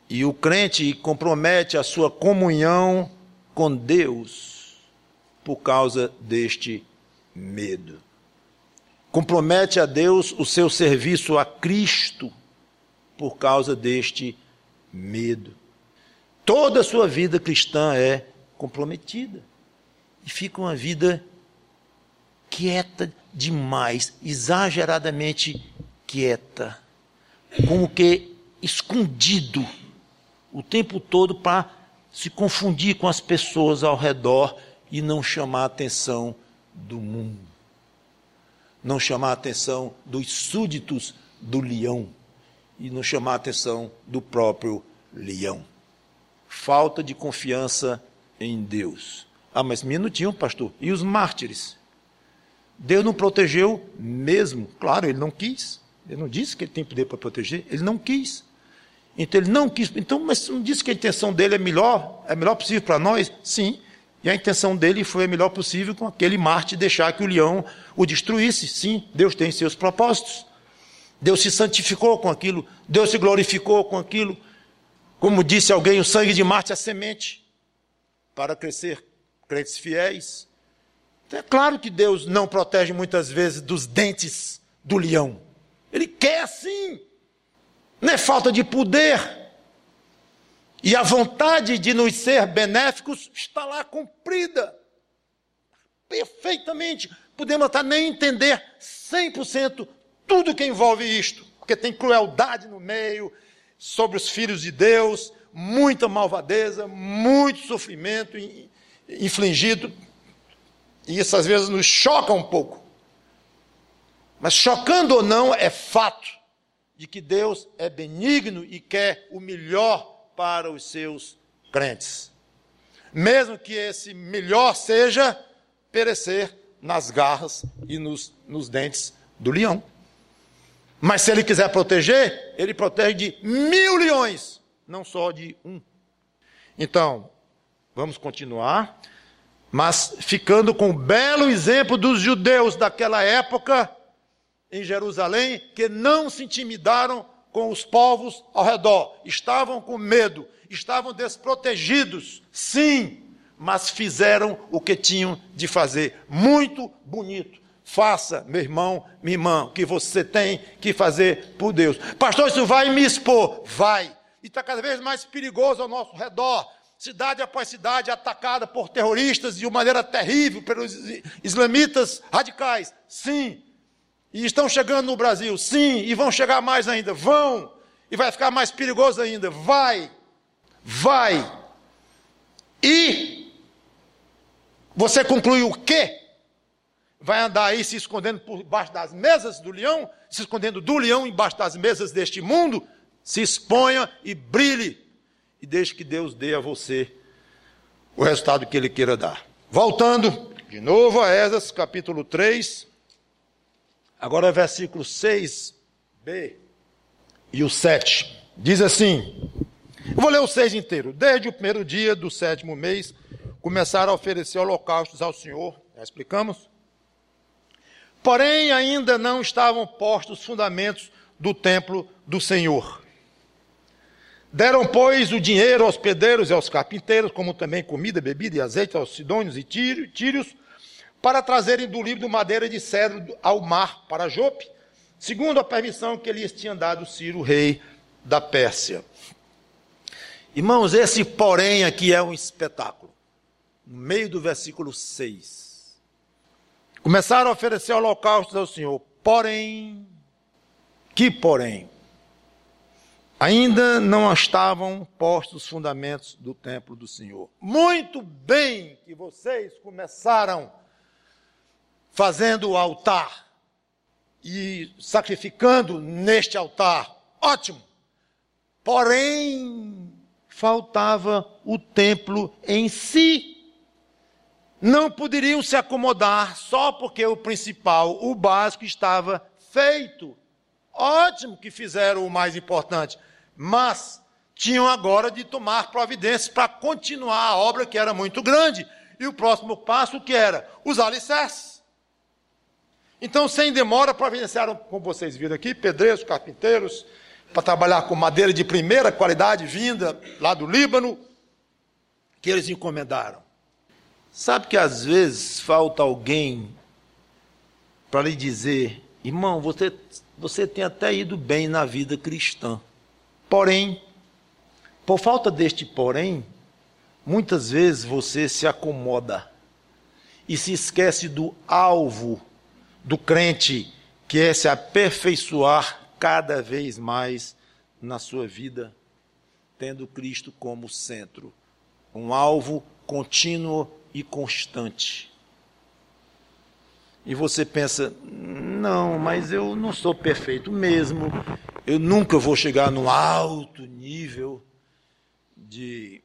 E o crente compromete a sua comunhão com Deus por causa deste medo. Compromete a Deus o seu serviço a Cristo por causa deste medo. Toda a sua vida cristã é comprometida. E fica uma vida quieta demais, exageradamente quieta, como que escondido o tempo todo para se confundir com as pessoas ao redor e não chamar a atenção do mundo, não chamar a atenção dos súditos do leão e não chamar a atenção do próprio leão. Falta de confiança em Deus. Ah, mas minutinho, pastor, e os mártires? Deus não protegeu mesmo? Claro, ele não quis. Ele não disse que ele tem poder para proteger, ele não quis. Então ele não quis. Então, mas não disse que a intenção dele é melhor possível para nós? Sim. E a intenção dele foi a melhor possível com aquele Marte deixar que o leão o destruísse. Sim, Deus tem seus propósitos. Deus se santificou com aquilo, Deus se glorificou com aquilo. Como disse alguém, o sangue de Marte é a semente para crescer crentes fiéis. Então, é claro que Deus não protege muitas vezes dos dentes do leão. Ele quer sim. Não é falta de poder. E a vontade de nos ser benéficos está lá cumprida. Perfeitamente. Podemos até nem entender 100% tudo que envolve isto. Porque tem crueldade no meio, sobre os filhos de Deus, muita malvadeza, muito sofrimento infligido. E isso às vezes nos choca um pouco. Mas chocando ou não, é fato de que Deus é benigno e quer o melhor para os seus crentes. Mesmo que esse melhor seja perecer nas garras e nos dentes do leão. Mas se ele quiser proteger, ele protege de 1000 leões, não só de um. Então, vamos continuar, mas ficando com o belo exemplo dos judeus daquela época, em Jerusalém, que não se intimidaram com os povos ao redor. Estavam com medo, estavam desprotegidos, sim, mas fizeram o que tinham de fazer. Muito bonito. Faça, meu irmão, minha irmã, o que você tem que fazer por Deus. Pastor, isso vai me expor? Vai. E está cada vez mais perigoso ao nosso redor. Cidade após cidade atacada por terroristas de uma maneira terrível, pelos islamitas radicais. Sim. E estão chegando no Brasil, sim, e vão chegar mais ainda, vão, e vai ficar mais perigoso ainda, vai. E você conclui o quê? Vai andar aí se escondendo por baixo das mesas do leão, se escondendo do leão embaixo das mesas deste mundo? Se exponha e brilhe, e deixe que Deus dê a você o resultado que Ele queira dar. Voltando de novo a Esdras, capítulo 3, agora versículo 6b e o 7. Diz assim, eu vou ler o 6 inteiro. Desde o primeiro dia do 7º mês, começaram a oferecer holocaustos ao Senhor. Já explicamos? Porém, ainda não estavam postos os fundamentos do templo do Senhor. Deram, pois, o dinheiro aos pedreiros e aos carpinteiros, como também comida, bebida e azeite aos sidônios e tírios, para trazerem do Líbano madeira de cedro ao mar para Jope, segundo a permissão que lhes tinha dado Ciro, rei da Pérsia. Irmãos, esse porém aqui é um espetáculo. No meio do versículo 6. Começaram a oferecer holocaustos ao Senhor. Porém, ainda não estavam postos os fundamentos do templo do Senhor. Muito bem que vocês começaram fazendo o altar e sacrificando neste altar. Ótimo. Porém, faltava o templo em si. Não poderiam se acomodar só porque o principal, o básico, estava feito. Ótimo que fizeram o mais importante, mas tinham agora de tomar providências para continuar a obra que era muito grande. E o próximo passo que era? Os alicerces. Então, sem demora, providenciaram, como vocês viram aqui, pedreiros, carpinteiros, para trabalhar com madeira de primeira qualidade, vinda lá do Líbano, que eles encomendaram. Sabe que às vezes falta alguém para lhe dizer: irmão, você tem até ido bem na vida cristã. Porém, por falta deste porém, muitas vezes você se acomoda e se esquece do alvo do crente, que é se aperfeiçoar cada vez mais na sua vida, tendo Cristo como centro. Um alvo contínuo e constante. E você pensa: não, mas eu não sou perfeito mesmo, eu nunca vou chegar num alto nível de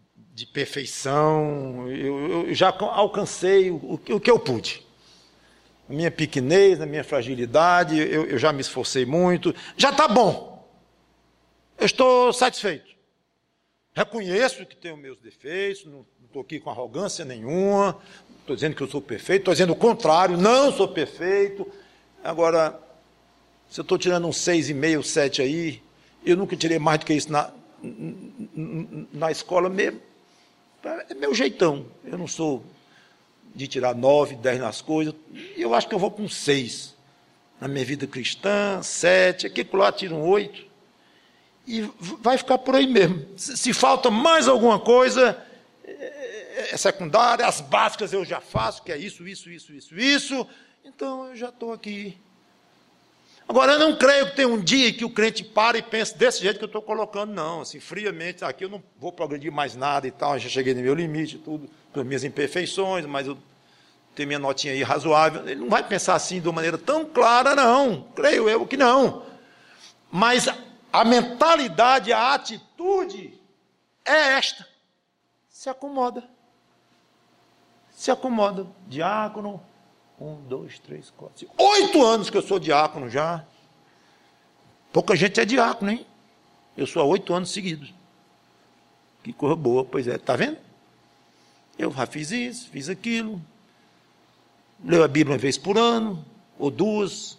perfeição, eu já alcancei o que eu pude. Na minha pequenez, na minha fragilidade, eu já me esforcei muito, já está bom, eu estou satisfeito. Reconheço que tenho meus defeitos, não estou aqui com arrogância nenhuma, não estou dizendo que eu sou perfeito, estou dizendo o contrário, não sou perfeito. Agora, se eu estou tirando um 6,5, 7 aí, eu nunca tirei mais do que isso na escola mesmo. É meu jeitão, eu não sou de tirar 9, 10 nas coisas, eu acho que eu vou com 6. Na minha vida cristã, 7, aqui por lá tiro um 8. E vai ficar por aí mesmo. Se falta mais alguma coisa, é secundária, as básicas eu já faço, que é isso. Então eu já estou aqui. Agora, eu não creio que tem um dia que o crente para e pense desse jeito que eu estou colocando, não. Assim, friamente, aqui eu não vou progredir mais nada e tal, eu já cheguei no meu limite, tudo, com as minhas imperfeições, mas eu tenho minha notinha aí razoável. Ele não vai pensar assim de uma maneira tão clara, não. Creio eu que não. Mas a mentalidade, a atitude é esta. Se acomoda. Se acomoda. Diácono, 1, 2, 3, 4, 5. 8 anos que eu sou diácono já. Pouca gente é diácono, hein? Eu sou há 8 anos seguidos. Que coisa boa, pois é. Está vendo? Eu já fiz isso, fiz aquilo. Leio a Bíblia uma vez por ano, ou 2.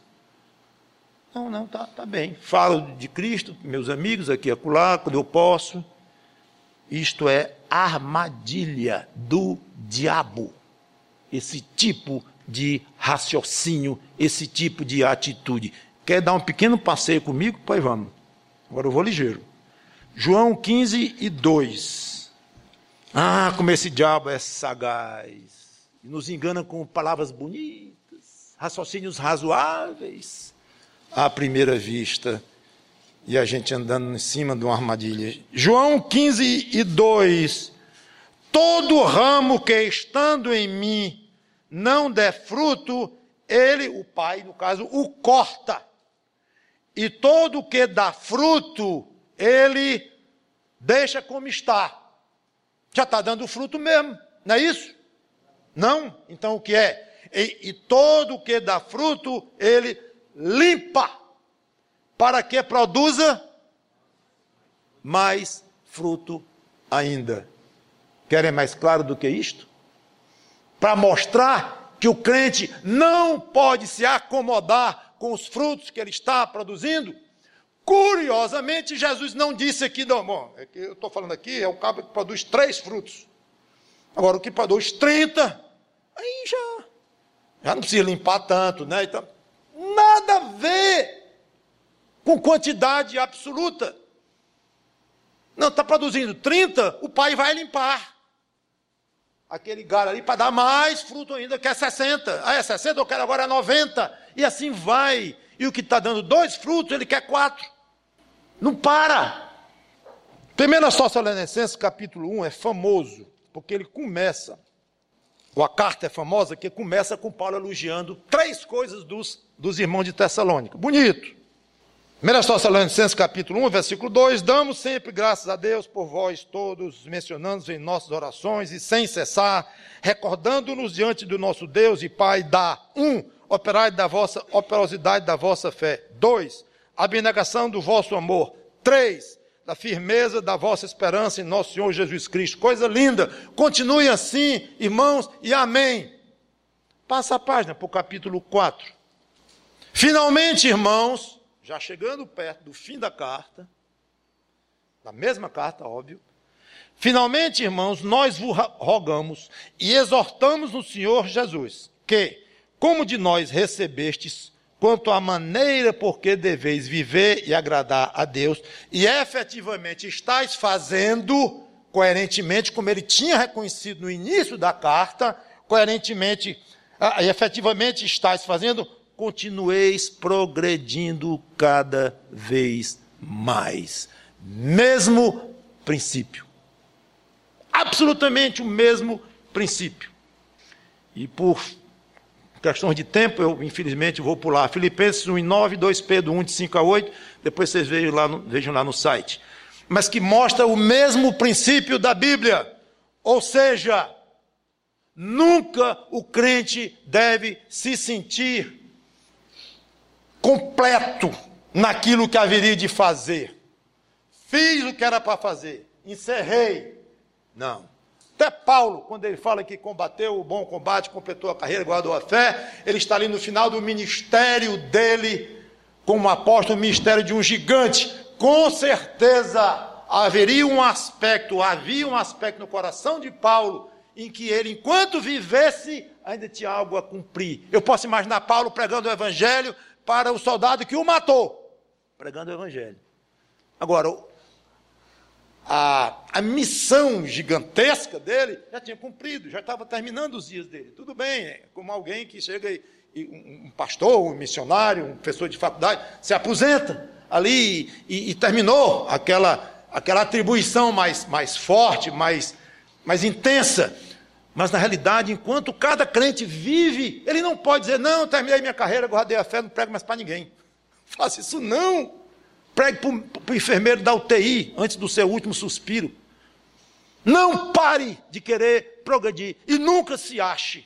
Não, tá bem. Falo de Cristo, meus amigos, aqui e acolá, quando eu posso. Isto é armadilha do diabo. Esse tipo de raciocínio, esse tipo de atitude. Quer dar um pequeno passeio comigo? Pois vamos. Agora eu vou ligeiro. João 15:2. Como esse diabo é sagaz. E nos engana com palavras bonitas, raciocínios razoáveis, à primeira vista, e a gente andando em cima de uma armadilha. João 15:2. Todo ramo que estando em mim não der fruto, ele, o Pai, no caso, o corta. E todo que dá fruto, ele deixa como está. Já está dando fruto mesmo, não é isso? Não? Então o que é? E todo que dá fruto, ele limpa, para que produza mais fruto ainda. Querem mais claro do que isto? Para mostrar que o crente não pode se acomodar com os frutos que ele está produzindo. Curiosamente, Jesus não disse aqui, não, bom, é que eu estou falando aqui, é o cabo que produz 3 frutos. Agora, o que produz 30, aí já não precisa limpar tanto, né? Então, nada a ver com quantidade absoluta. Não, está produzindo 30, o Pai vai limpar aquele galho ali para dar mais fruto ainda, que é 60. É 60, eu quero agora 90. E assim vai. E o que está dando 2 frutos, ele quer 4. Não para. 1 Tessalonicenses capítulo 1 é famoso, porque ele começa, ou a carta é famosa, que começa com Paulo elogiando 3 coisas dos irmãos de Tessalônica. Bonito. 1 Tessalonicenses capítulo 1, versículo 2, damos sempre graças a Deus por vós todos, mencionando-os em nossas orações e sem cessar, recordando-nos diante do nosso Deus e Pai da 1, operosidade da vossa fé, 2, abnegação do vosso amor, 3, da firmeza da vossa esperança em nosso Senhor Jesus Cristo. Coisa linda, continue assim, irmãos, e amém. Passa a página para o capítulo 4. Finalmente, irmãos, já chegando perto do fim da carta, da mesma carta, óbvio, finalmente, irmãos, nós vos rogamos e exortamos no Senhor Jesus, que, como de nós recebestes, quanto à maneira por que deveis viver e agradar a Deus, e efetivamente estáis fazendo, coerentemente, como ele tinha reconhecido no início da carta, coerentemente, e efetivamente estáis fazendo, continueis progredindo cada vez mais. Mesmo princípio. Absolutamente o mesmo princípio. E por questões de tempo, eu infelizmente vou pular. Filipenses 1:9, 2 Pedro 1, de 5 a 8, depois vocês vejam lá no site. Mas que mostra o mesmo princípio da Bíblia. Ou seja, nunca o crente deve se sentir completo naquilo que haveria de fazer. Fiz o que era para fazer, encerrei. Não. Até Paulo, quando ele fala que combateu o bom combate, completou a carreira, guardou a fé, ele está ali no final do ministério dele, como apóstolo, ministério de um gigante. Com certeza havia um aspecto no coração de Paulo, em que ele, enquanto vivesse, ainda tinha algo a cumprir. Eu posso imaginar Paulo pregando o evangelho para o soldado que o matou, pregando o evangelho. Agora, a missão gigantesca dele já tinha cumprido, já estava terminando os dias dele. Tudo bem, é como alguém que chega, um pastor, um missionário, um professor de faculdade, se aposenta ali e terminou aquela atribuição mais forte, mais intensa. Mas, na realidade, enquanto cada crente vive, ele não pode dizer, não, terminei minha carreira, guardei a fé, não prego mais para ninguém. Faça isso não. Pregue para o enfermeiro da UTI, antes do seu último suspiro. Não pare de querer progredir e nunca se ache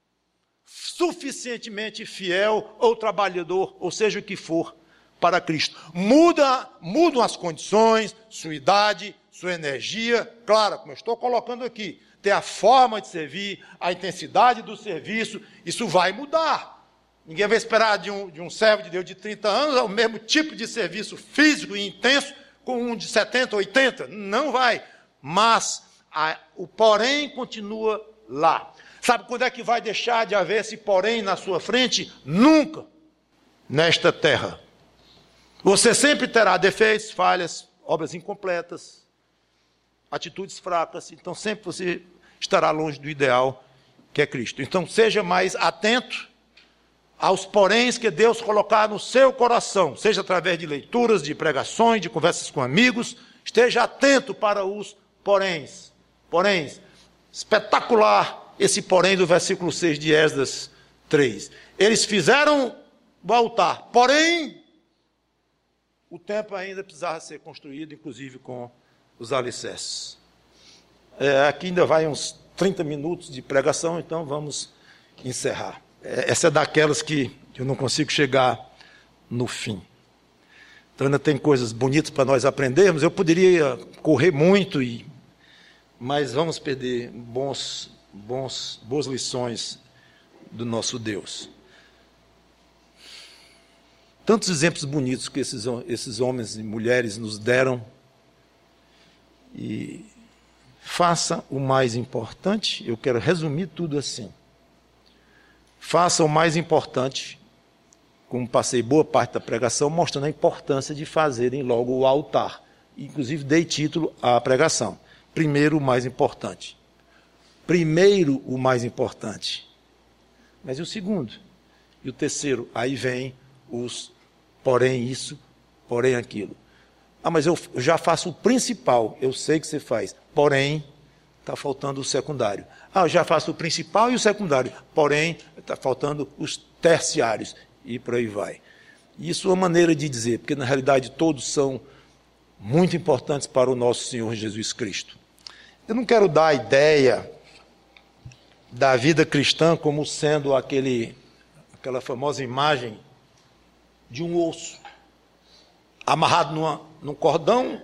suficientemente fiel ou trabalhador, ou seja o que for, para Cristo. Mudam as condições, sua idade, sua energia, claro, como eu estou colocando aqui, ter a forma de servir, a intensidade do serviço, isso vai mudar. Ninguém vai esperar de um servo de Deus de 30 anos o mesmo tipo de serviço físico e intenso com um de 70, 80. Não vai. Mas o porém continua lá. Sabe quando é que vai deixar de haver esse porém na sua frente? Nunca. Nesta terra. Você sempre terá defeitos, falhas, obras incompletas, atitudes fracas. Então sempre você estará longe do ideal que é Cristo. Então seja mais atento aos poréns que Deus colocar no seu coração, seja através de leituras, de pregações, de conversas com amigos, esteja atento para os poréns. Poréns. Espetacular esse porém do versículo 6 de Esdras 3. Eles fizeram o altar, porém, o templo ainda precisava ser construído, inclusive com os alicerces. Aqui ainda vai uns 30 minutos de pregação, então vamos encerrar. Essa é daquelas que eu não consigo chegar no fim. Então ainda tem coisas bonitas para nós aprendermos. Eu poderia correr muito, mas vamos perder boas lições do nosso Deus. Tantos exemplos bonitos que esses homens e mulheres nos deram. E faça o mais importante, eu quero resumir tudo assim. Faça o mais importante, como passei boa parte da pregação, mostrando a importância de fazerem logo o altar. Inclusive, dei título à pregação. Primeiro, o mais importante. Primeiro, o mais importante. Mas e o segundo? E o terceiro? Aí vem os porém isso, porém aquilo. Mas eu já faço o principal, eu sei que você faz. Porém, está faltando o secundário. Eu já faço o principal e o secundário. Porém, está faltando os terciários. E por aí vai. Isso é uma maneira de dizer, porque na realidade todos são muito importantes para o nosso Senhor Jesus Cristo. Eu não quero dar a ideia da vida cristã como sendo aquela famosa imagem de um osso amarrado num cordão,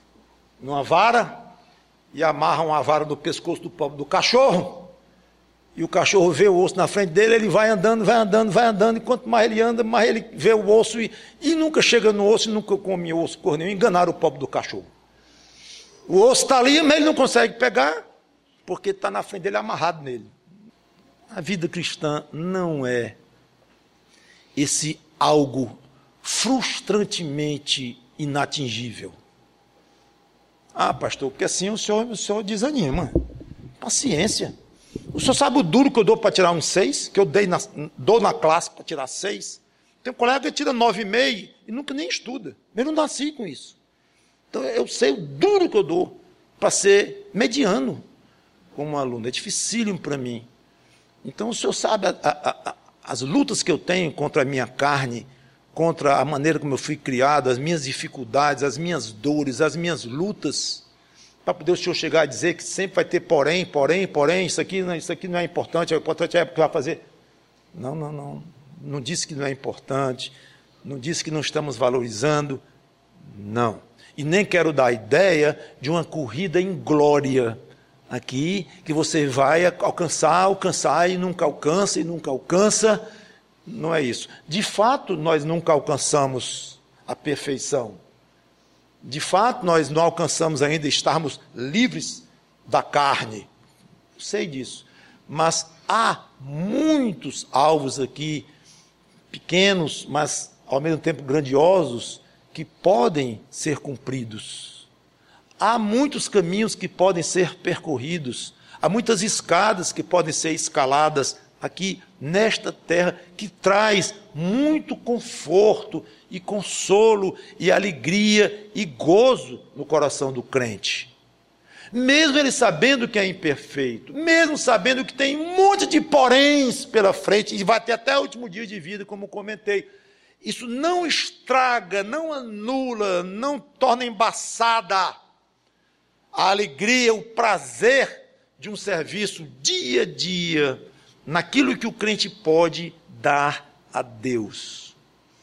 numa vara, e amarram a vara no pescoço do cachorro, E o cachorro vê o osso na frente dele, ele vai andando, vai andando, vai andando, e quanto mais ele anda, mais ele vê o osso, e nunca chega no osso, e nunca come o osso por nenhum. Enganaram o pobre do cachorro. O osso está ali, mas ele não consegue pegar, porque está na frente dele, amarrado nele. A vida cristã não é esse algo frustrantemente inatingível. Ah, pastor, porque assim o senhor desanima. Paciência. O senhor sabe o duro que eu dou para tirar um 6? Que eu dou na classe para tirar 6? Tem um colega que tira 9,5 e nunca nem estuda. Eu não nasci com isso. Então eu sei o duro que eu dou para ser mediano como aluno. É dificílimo para mim. Então o senhor sabe as lutas que eu tenho contra a minha carne, contra a maneira como eu fui criado, as minhas dificuldades, as minhas dores, as minhas lutas, para poder o senhor chegar a dizer que sempre vai ter porém, isso aqui não é importante, o importante é o que vai fazer. Não disse que não é importante, não disse que não estamos valorizando, não. E nem quero dar a ideia de uma corrida em glória aqui, que você vai alcançar e nunca alcança, não é isso. De fato, nós nunca alcançamos a perfeição. De fato, nós não alcançamos ainda estarmos livres da carne. Sei disso. Mas há muitos alvos aqui, pequenos, mas ao mesmo tempo grandiosos, que podem ser cumpridos. Há muitos caminhos que podem ser percorridos. Há muitas escadas que podem ser escaladas aqui nesta terra, que traz muito conforto e consolo e alegria e gozo no coração do crente. Mesmo ele sabendo que é imperfeito, mesmo sabendo que tem um monte de poréns pela frente, e vai ter até o último dia de vida, como comentei, isso não estraga, não anula, não torna embaçada a alegria, o prazer de um serviço dia a dia, naquilo que o crente pode dar a Deus.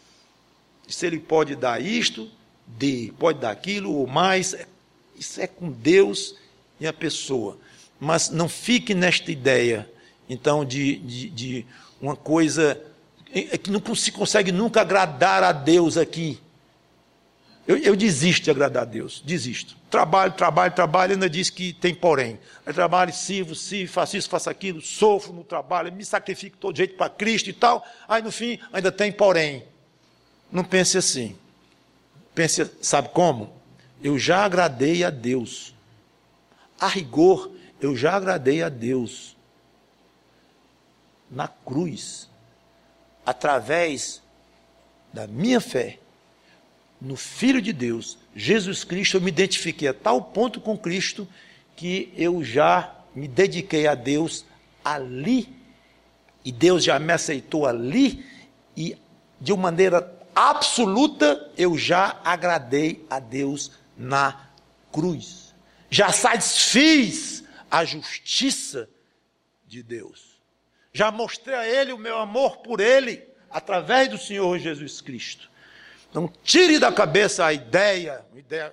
E se ele pode dar isto, dê. Pode dar aquilo ou mais, isso é com Deus e a pessoa. Mas não fique nesta ideia, então, de uma coisa que não se consegue nunca agradar a Deus aqui. Eu desisto de agradar a Deus, desisto. Trabalho, ainda diz que tem porém. Eu trabalho, sirvo, faço isso, faço aquilo, sofro no trabalho, me sacrifico de todo jeito para Cristo e tal. Aí no fim ainda tem porém. Não pense assim. Pense, sabe como? Eu já agradei a Deus. A rigor, eu já agradei a Deus. Na cruz, através da minha fé, no Filho de Deus, Jesus Cristo, eu me identifiquei a tal ponto com Cristo que eu já me dediquei a Deus ali, e Deus já me aceitou ali, e de uma maneira absoluta eu já agradei a Deus na cruz. Já satisfiz a justiça de Deus. Já mostrei a Ele o meu amor por Ele, através do Senhor Jesus Cristo. Não tire da cabeça a ideia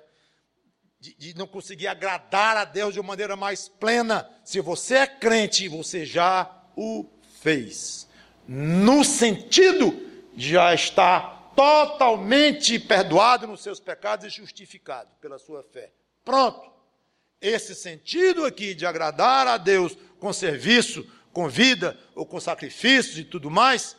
de não conseguir agradar a Deus de uma maneira mais plena. Se você é crente, você já o fez. No sentido de já estar totalmente perdoado nos seus pecados e justificado pela sua fé. Pronto. Esse sentido aqui de agradar a Deus com serviço, com vida ou com sacrifícios e tudo mais,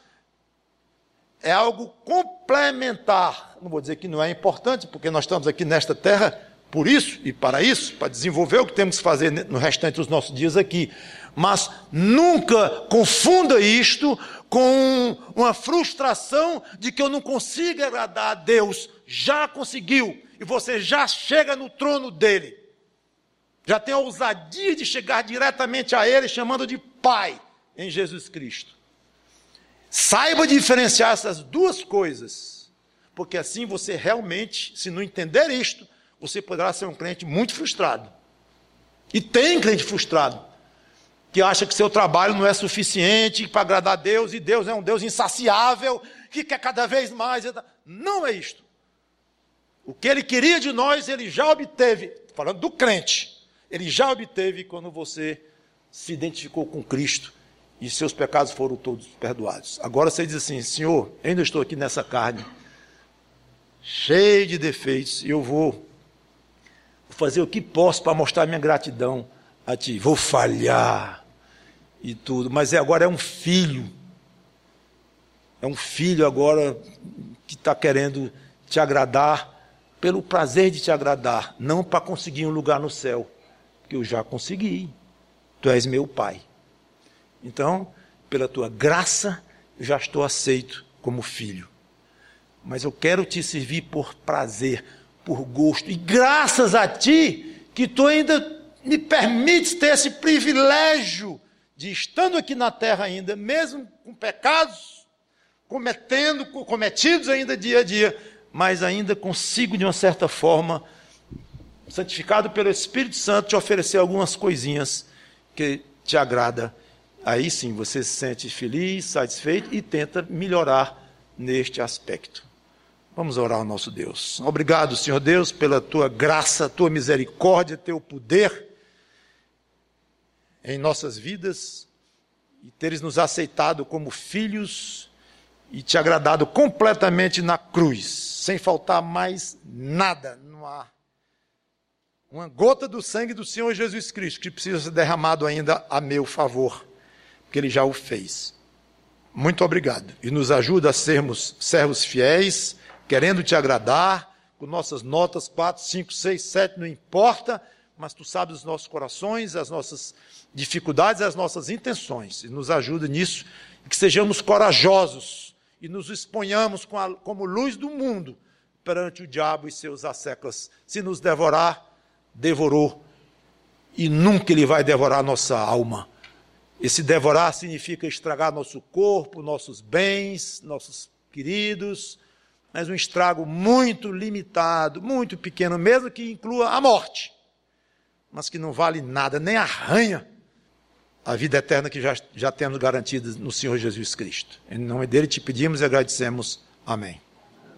é algo complementar. Não vou dizer que não é importante, porque nós estamos aqui nesta terra por isso e para isso, para desenvolver o que temos que fazer no restante dos nossos dias aqui. Mas nunca confunda isto com uma frustração de que eu não consigo agradar a Deus. Já conseguiu, e você já chega no trono dele. Já tem a ousadia de chegar diretamente a Ele, chamando de Pai, em Jesus Cristo. Saiba diferenciar essas duas coisas, porque assim você realmente, se não entender isto, você poderá ser um crente muito frustrado. E tem crente frustrado, que acha que seu trabalho não é suficiente para agradar a Deus, e Deus é um Deus insaciável, que quer cada vez mais. Não é isto. O que Ele queria de nós, Ele já obteve, falando do crente, Ele já obteve quando você se identificou com Cristo e seus pecados foram todos perdoados. Agora você diz assim: Senhor, eu ainda estou aqui nessa carne, cheio de defeitos, e eu vou fazer o que posso para mostrar minha gratidão a Ti. Vou falhar e tudo, mas agora é um filho agora que está querendo te agradar, pelo prazer de te agradar, não para conseguir um lugar no céu, que eu já consegui. Tu és meu Pai. Então, pela Tua graça, eu já estou aceito como filho. Mas eu quero te servir por prazer, por gosto, e graças a Ti, que Tu ainda me permites ter esse privilégio de, estando aqui na terra ainda, mesmo com pecados, cometidos ainda dia a dia, mas ainda consigo, de uma certa forma, santificado pelo Espírito Santo, te oferecer algumas coisinhas que te agrada. Aí sim, você se sente feliz, satisfeito e tenta melhorar neste aspecto. Vamos orar ao nosso Deus. Obrigado, Senhor Deus, pela Tua graça, Tua misericórdia, Teu poder em nossas vidas, e teres nos aceitado como filhos e te agradado completamente na cruz, sem faltar mais nada. Não há uma gota do sangue do Senhor Jesus Cristo que precisa ser derramado ainda a meu favor, porque Ele já o fez. Muito obrigado. E nos ajuda a sermos servos fiéis, querendo te agradar, com nossas notas 4, 5, 6, 7, não importa, mas Tu sabes os nossos corações, as nossas dificuldades, as nossas intenções. E nos ajuda nisso, que sejamos corajosos e nos exponhamos como luz do mundo perante o diabo e seus asseclas. Se nos devorar, devorou, e nunca ele vai devorar nossa alma. Esse devorar significa estragar nosso corpo, nossos bens, nossos queridos, mas um estrago muito limitado, muito pequeno, mesmo que inclua a morte, mas que não vale nada, nem arranha a vida eterna que já temos garantida no Senhor Jesus Cristo. Em nome dele te pedimos e agradecemos. Amém.